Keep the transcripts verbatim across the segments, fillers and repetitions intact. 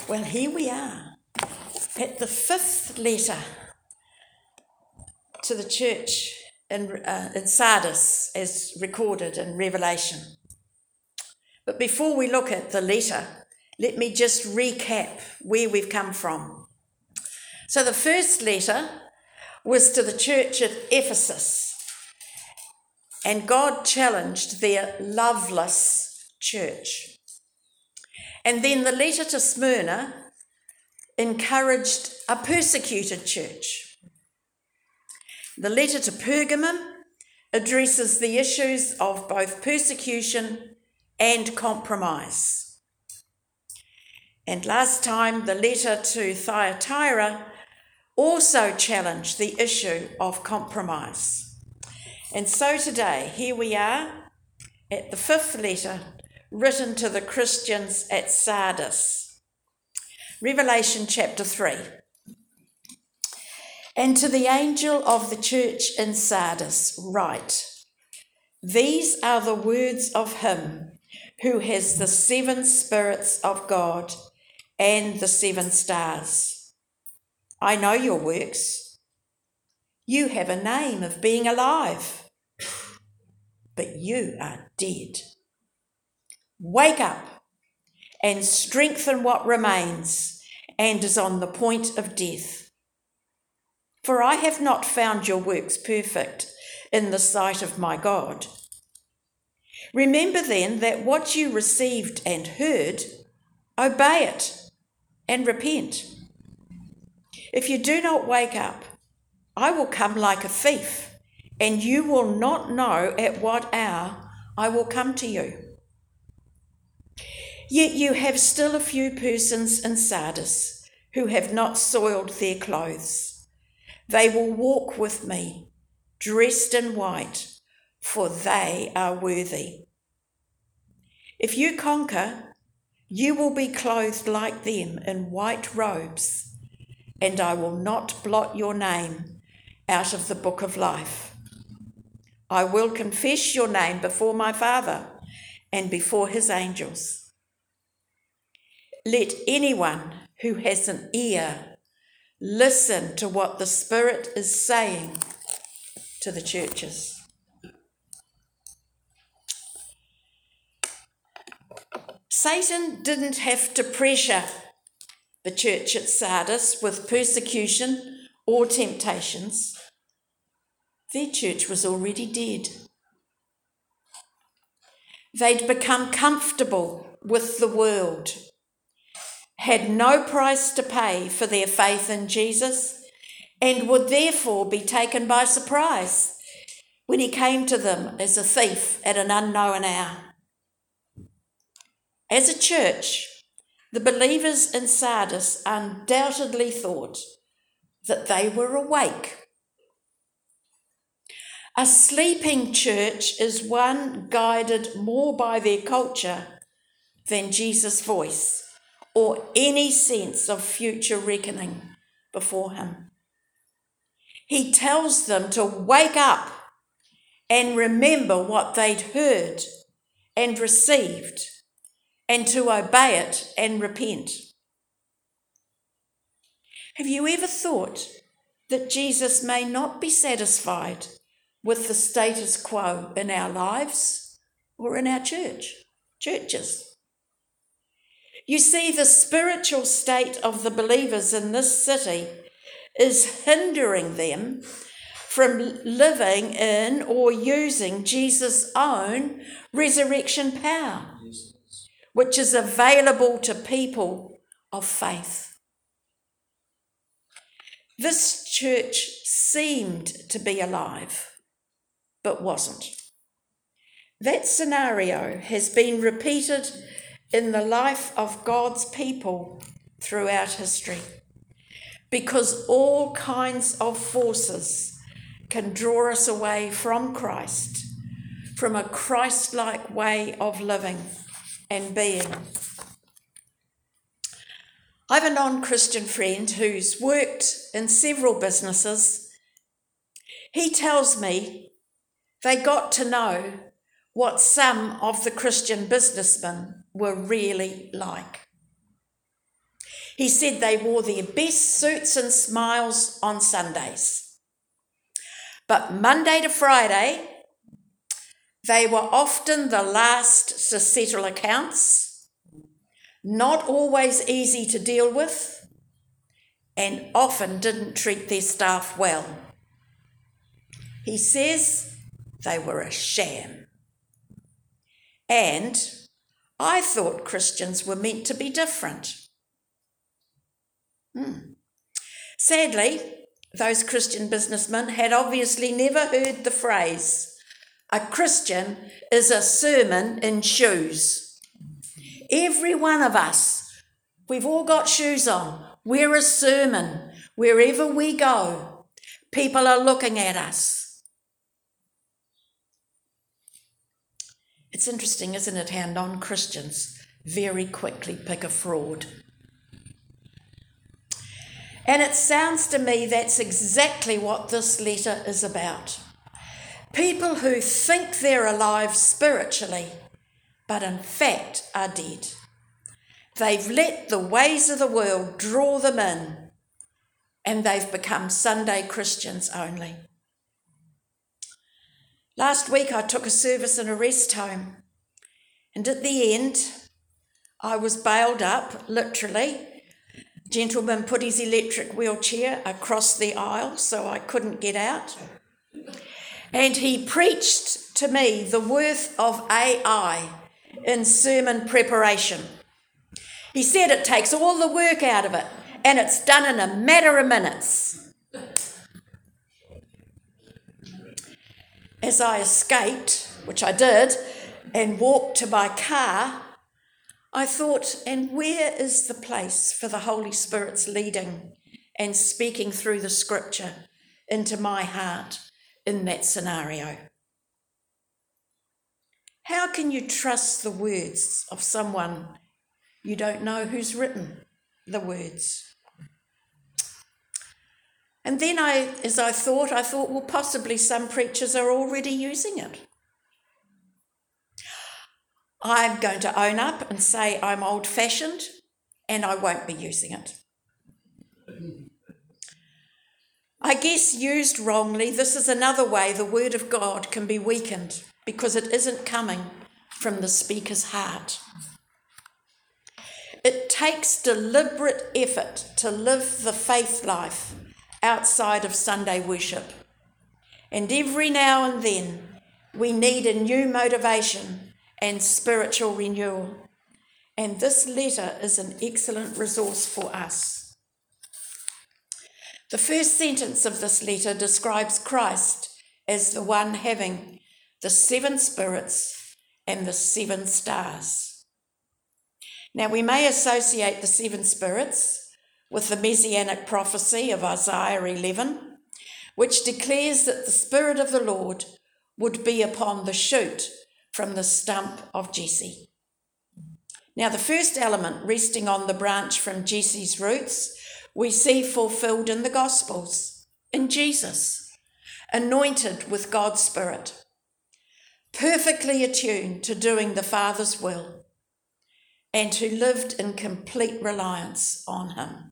Well, here we are at the fifth letter to the church in, uh, in Sardis, as recorded in Revelation. But before we look at the letter, let me just recap where we've come from. So the first letter was to the church at Ephesus, and God challenged their loveless church. And then the letter to Smyrna encouraged a persecuted church. The letter to Pergamum addresses the issues of both persecution and compromise. And last time, the letter to Thyatira also challenged the issue of compromise. And so today, here we are at the fifth letter written to the Christians at Sardis. Revelation chapter three. And to the angel of the church in Sardis write, these are the words of him who has the seven spirits of God and the seven stars. I know your works. You have a name of being alive, but you are dead. Wake up and strengthen what remains and is on the point of death. For I have not found your works perfect in the sight of my God. Remember then that what you received and heard, obey it and repent. If you do not wake up, I will come like a thief, and you will not know at what hour I will come to you. Yet you have still a few persons in Sardis who have not soiled their clothes. They will walk with me, dressed in white, for they are worthy. If you conquer, you will be clothed like them in white robes, and I will not blot your name out of the book of life. I will confess your name before my Father and before his angels. Let anyone who has an ear listen to what the Spirit is saying to the churches. Satan didn't have to pressure the church at Sardis with persecution or temptations. Their church was already dead. They'd become comfortable with the world, had no price to pay for their faith in Jesus, and would therefore be taken by surprise when he came to them as a thief at an unknown hour. As a church, the believers in Sardis undoubtedly thought that they were awake. A sleeping church is one guided more by their culture than Jesus' voice or any sense of future reckoning before him. He tells them to wake up and remember what they'd heard and received, and to obey it and repent. Have you ever thought that Jesus may not be satisfied with the status quo in our lives or in our church, churches? You see, the spiritual state of the believers in this city is hindering them from living in or using Jesus' own resurrection power, which is available to people of faith. This church seemed to be alive, but wasn't. That scenario has been repeated in the life of God's people throughout history, because all kinds of forces can draw us away from Christ, from a Christ-like way of living and being. I have a non-Christian friend who's worked in several businesses. He tells me they got to know what some of the Christian businessmen were really like. He said they wore their best suits and smiles on Sundays. But Monday to Friday, they were often the last to settle accounts, not always easy to deal with, and often didn't treat their staff well. He says they were a sham. And I thought Christians were meant to be different. Hmm. Sadly, those Christian businessmen had obviously never heard the phrase, a Christian is a sermon in shoes. Every one of us, we've all got shoes on. We're a sermon. Wherever we go, people are looking at us. It's interesting, isn't it, how non-Christians very quickly pick a fraud. And it sounds to me that's exactly what this letter is about. People who think they're alive spiritually, but in fact are dead. They've let the ways of the world draw them in, and they've become Sunday Christians only. Last week I took a service in a rest home, and at the end I was bailed up, literally. A gentleman put his electric wheelchair across the aisle so I couldn't get out. And he preached to me the worth of A I in sermon preparation. He said it takes all the work out of it, and it's done in a matter of minutes. As I escaped, which I did, and walked to my car, I thought, and where is the place for the Holy Spirit's leading and speaking through the scripture into my heart in that scenario? How can you trust the words of someone you don't know who's written the words? And then I, as I thought, I thought, well, possibly some preachers are already using it. I'm going to own up and say I'm old-fashioned and I won't be using it. I guess used wrongly, this is another way the word of God can be weakened because it isn't coming from the speaker's heart. It takes deliberate effort to live the faith life outside of Sunday worship. And every now and then we need a new motivation and spiritual renewal. And this letter is an excellent resource for us. The first sentence of this letter describes Christ as the one having the seven spirits and the seven stars. Now, we may associate the seven spirits with the messianic prophecy of Isaiah eleven, which declares that the Spirit of the Lord would be upon the shoot from the stump of Jesse. Now, the first element, resting on the branch from Jesse's roots, we see fulfilled in the Gospels, in Jesus, anointed with God's Spirit, perfectly attuned to doing the Father's will, and who lived in complete reliance on him.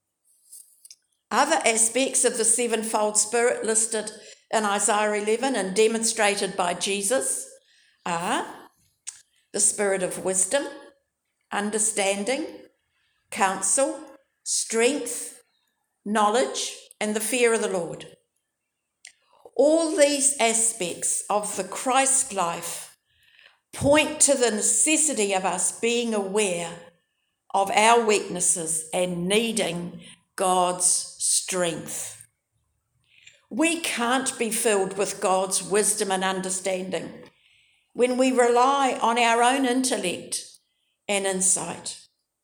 Other aspects of the sevenfold Spirit listed in Isaiah eleven and demonstrated by Jesus are the spirit of wisdom, understanding, counsel, strength, knowledge, and the fear of the Lord. All these aspects of the Christ life point to the necessity of us being aware of our weaknesses and needing God's strength. We can't be filled with God's wisdom and understanding when we rely on our own intellect and insight.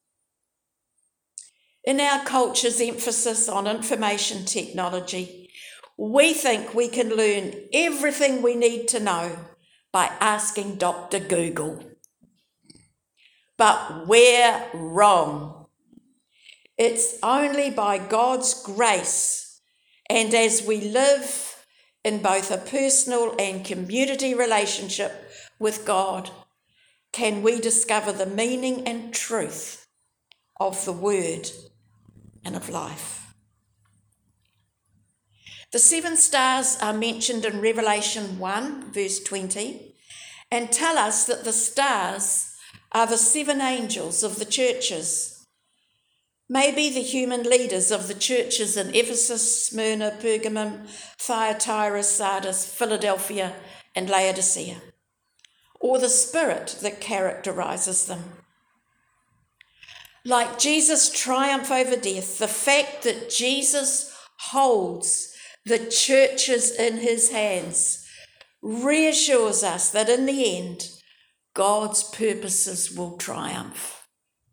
In our culture's emphasis on information technology, we think we can learn everything we need to know by asking Doctor Google. But we're wrong. It's only by God's grace and as we live in both a personal and community relationship with God can we discover the meaning and truth of the word and of life. The seven stars are mentioned in Revelation one, verse twenty, and tell us that the stars are the seven angels of the churches, maybe the human leaders of the churches in Ephesus, Smyrna, Pergamum, Thyatira, Sardis, Philadelphia, and Laodicea, or the spirit that characterises them. Like Jesus' triumph over death, the fact that Jesus holds the churches in his hands reassures us that in the end, God's purposes will triumph.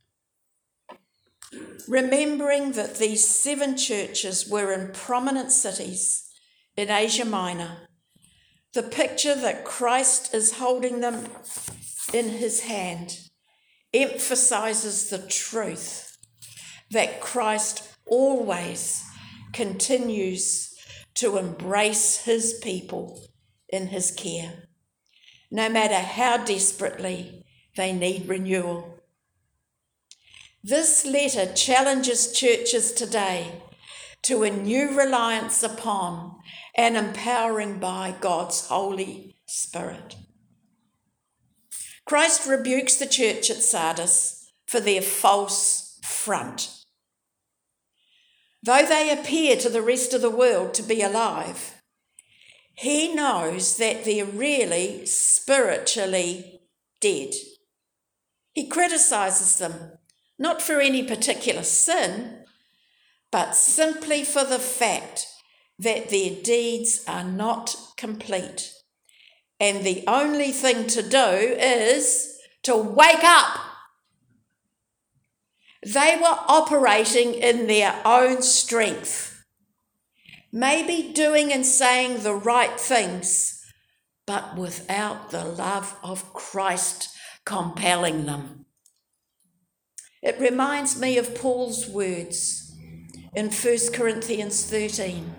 Remembering that these seven churches were in prominent cities in Asia Minor, the picture that Christ is holding them in his hand emphasises the truth that Christ always continues to embrace his people in his care, no matter how desperately they need renewal. This letter challenges churches today to a new reliance upon and empowering by God's Holy Spirit. Christ rebukes the church at Sardis for their false front. Though they appear to the rest of the world to be alive, he knows that they're really spiritually dead. He criticises them, not for any particular sin, but simply for the fact that their deeds are not complete. And the only thing to do is to wake up. They were operating in their own strength, maybe doing and saying the right things, but without the love of Christ compelling them. It reminds me of Paul's words in First Corinthians thirteen.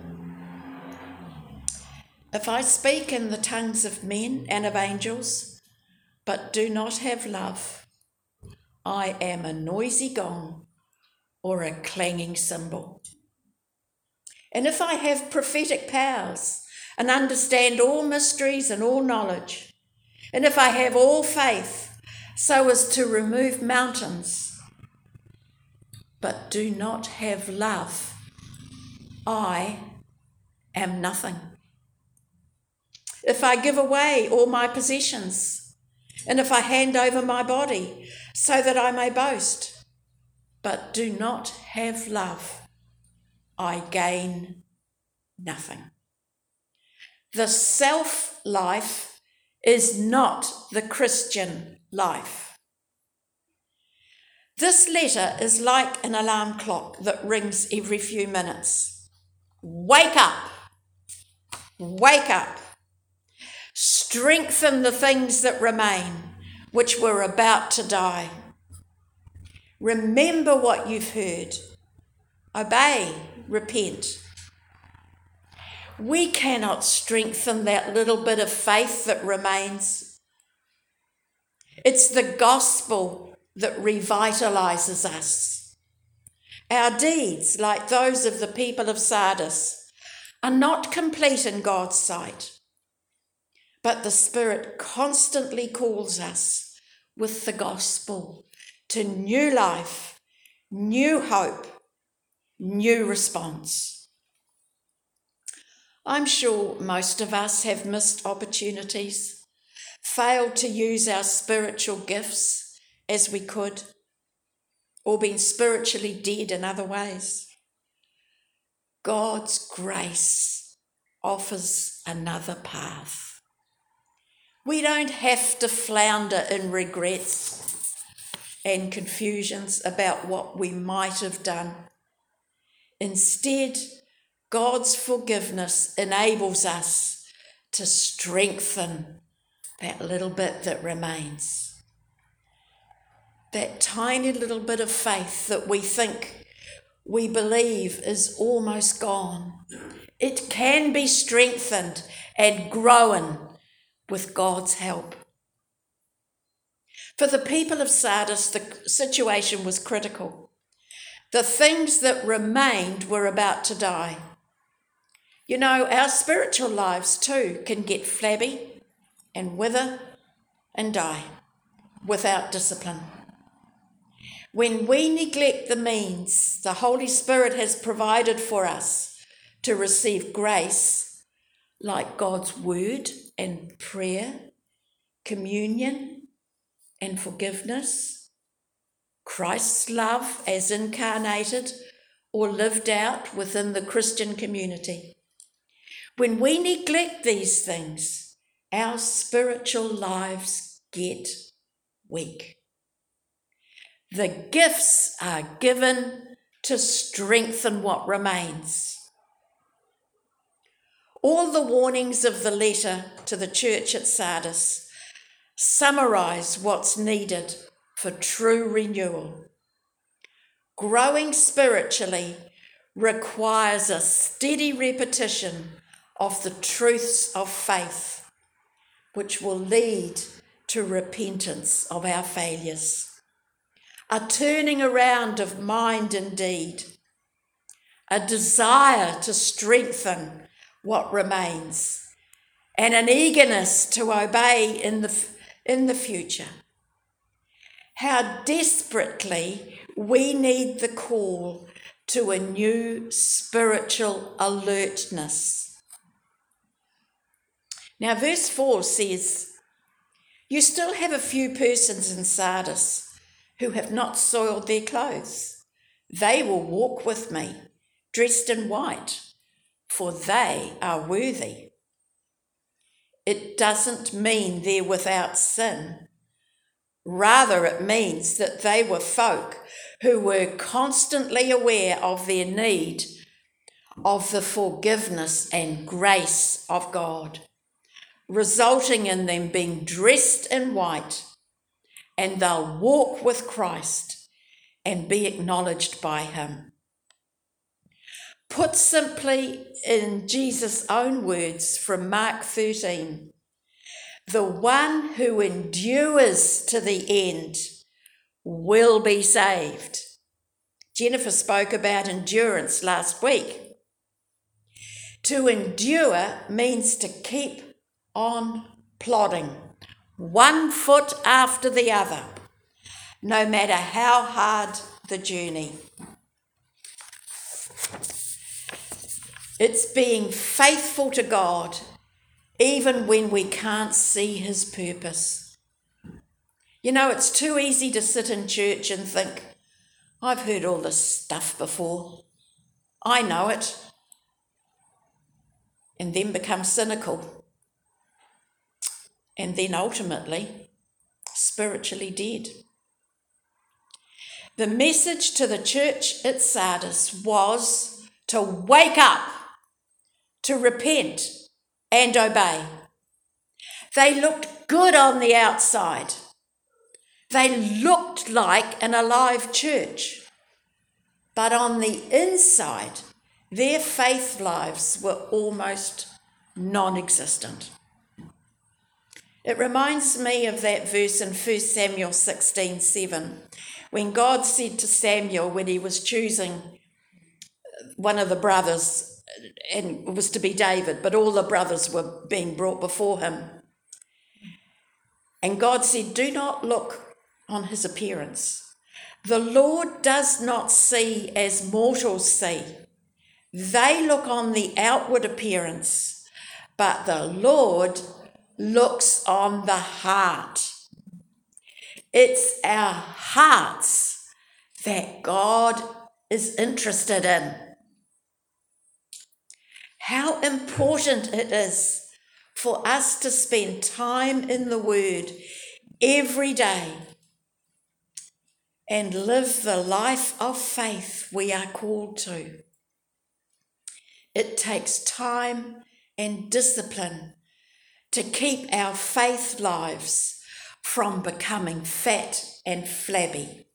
If I speak in the tongues of men and of angels, but do not have love, I am a noisy gong or a clanging cymbal. And if I have prophetic powers and understand all mysteries and all knowledge, and if I have all faith so as to remove mountains, but do not have love, I am nothing. If I give away all my possessions, and if I hand over my body so that I may boast, but do not have love, I gain nothing. The self-life is not the Christian life. This letter is like an alarm clock that rings every few minutes. Wake up! Wake up! Strengthen the things that remain, which were about to die. Remember what you've heard. Obey, repent. We cannot strengthen that little bit of faith that remains. It's the gospel that revitalizes us. Our deeds, like those of the people of Sardis, are not complete in God's sight. But the Spirit constantly calls us with the gospel to new life, new hope, new response. I'm sure most of us have missed opportunities, failed to use our spiritual gifts as we could, or been spiritually dead in other ways. God's grace offers another path. We don't have to flounder in regrets and confusions about what we might have done. Instead, God's forgiveness enables us to strengthen that little bit that remains. That tiny little bit of faith that we think we believe is almost gone. It can be strengthened and grown with God's help. For the people of Sardis, the situation was critical. The things that remained were about to die. You know, our spiritual lives too can get flabby and wither and die without discipline. When we neglect the means the Holy Spirit has provided for us to receive grace, like God's word and prayer, communion and forgiveness, Christ's love as incarnated or lived out within the Christian community. When we neglect these things, our spiritual lives get weak. The gifts are given to strengthen what remains. All the warnings of the letter to the church at Sardis summarize what's needed for true renewal. Growing spiritually requires a steady repetition of the truths of faith, which will lead to repentance of our failures, a turning around of mind and deed, a desire to strengthen what remains, and an eagerness to obey in the, in the future. How desperately we need the call to a new spiritual alertness. Now, verse four says, "You still have a few persons in Sardis who have not soiled their clothes. They will walk with me, dressed in white, for they are worthy." It doesn't mean they're without sin. Rather, it means that they were folk who were constantly aware of their need of the forgiveness and grace of God, resulting in them being dressed in white, and they'll walk with Christ and be acknowledged by him. Put simply in Jesus' own words from Mark thirteen, the one who endures to the end will be saved. Jennifer spoke about endurance last week. To endure means to keep on plodding, one foot after the other, no matter how hard the journey. It's being faithful to God even when we can't see his purpose. You know, it's too easy to sit in church and think, I've heard all this stuff before. I know it. And then become cynical. And then ultimately, spiritually dead. The message to the church at Sardis was to wake up, to repent and obey. They looked good on the outside. They looked like an alive church. But on the inside, their faith lives were almost non-existent. It reminds me of that verse in First Samuel sixteen seven, when God said to Samuel when he was choosing one of the brothers, and it was to be David, but all the brothers were being brought before him. And God said, do not look on his appearance. The Lord does not see as mortals see. They look on the outward appearance, but the Lord looks on the heart. It's our hearts that God is interested in. How important it is for us to spend time in the Word every day and live the life of faith we are called to. It takes time and discipline to keep our faith lives from becoming fat and flabby.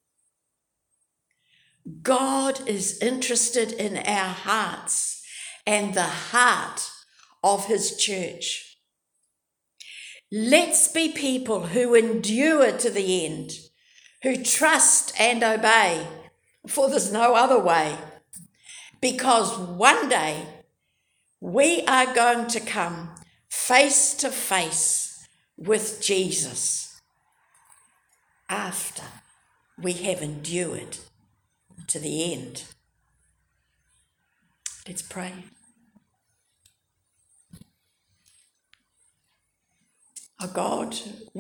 God is interested in our hearts and the heart of his church. Let's be people who endure to the end, who trust and obey for there's no other way. Because one day we are going to come face to face with Jesus after we have endured to the end. Let's pray. Oh God,